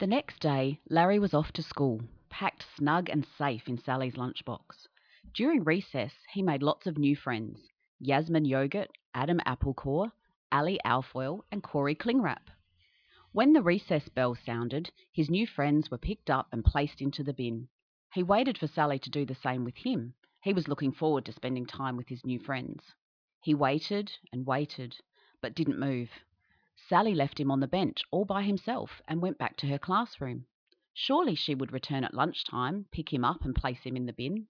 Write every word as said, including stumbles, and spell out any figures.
The next day, Larry was off to school, packed snug and safe in Sally's lunchbox. During recess, he made lots of new friends: Yasmin Yogurt, Adam Applecore, Ali Alfoil, and Corey Klingwrap. When the recess bell sounded, his new friends were picked up and placed into the bin. He waited for Sally to do the same with him. He was looking forward to spending time with his new friends. He waited and waited, but didn't move. Sally left him on the bench all by himself and went back to her classroom. Surely she would return at lunchtime, pick him up and place him in the bin.